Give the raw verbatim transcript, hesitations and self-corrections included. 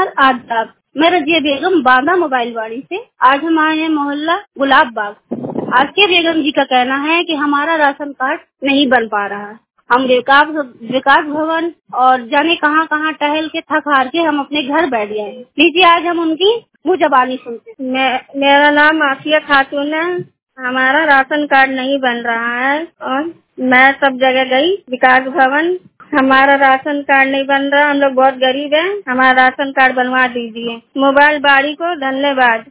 नमस्कार, आदाब। मैं रजिया बेगम बांदा मोबाइल वाड़ी से। आज हम आए हैं मोहल्ला गुलाब बाग। आसिया बेगम जी का कहना है कि हमारा राशन कार्ड नहीं बन पा रहा है। हम विकास विकास भवन और जाने कहां कहां टहल के थक हार के हम अपने घर बैठ गए हैं। लीजिए आज हम उनकी मुँह जबानी सुनते हैं। मैं, मेरा नाम आसिया खातून है। हमारा राशन कार्ड नहीं बन रहा है और मैं सब जगह गई, विकास भवन, हमारा राशन कार्ड नहीं बन रहा। हम लोग बहुत गरीब हैं, हमारा राशन कार्ड बनवा दीजिए। मोबाइल बाड़ी को धन्यवाद।